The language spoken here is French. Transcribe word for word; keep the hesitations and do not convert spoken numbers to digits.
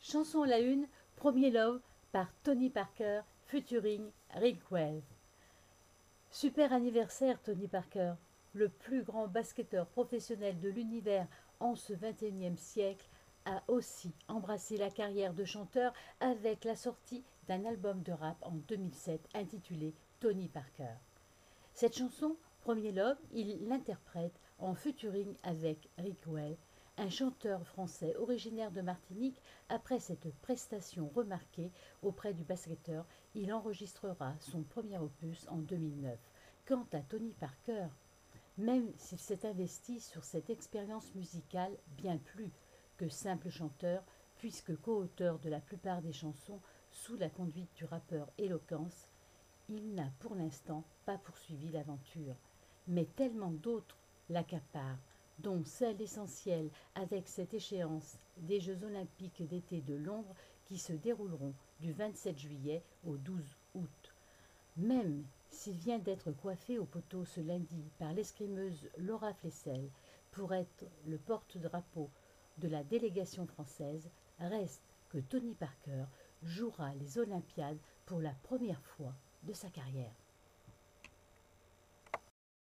Chanson à la une, Premier Love par Tony Parker, featuring Rick Wells. Super anniversaire Tony Parker, le plus grand basketteur professionnel de l'univers en ce vingt et unième siècle, a aussi embrassé la carrière de chanteur avec la sortie d'un album de rap en deux mille sept intitulé Tony Parker. Cette chanson, Premier Love, il l'interprète en featuring avec Rick Wells, un chanteur français originaire de Martinique. Après cette prestation remarquée auprès du basketteur, il enregistrera son premier opus en deux mille neuf. Quant à Tony Parker, même s'il s'est investi sur cette expérience musicale bien plus que simple chanteur, puisque co-auteur de la plupart des chansons sous la conduite du rappeur Eloquence, il n'a pour l'instant pas poursuivi l'aventure. Mais tellement d'autres l'accaparent, dont celle essentielle avec cette échéance des Jeux olympiques d'été de Londres qui se dérouleront du vingt-sept juillet au douze août. Même s'il vient d'être coiffé au poteau ce lundi par l'escrimeuse Laura Flessel pour être le porte-drapeau de la délégation française, reste que Tony Parker jouera les Olympiades pour la première fois de sa carrière.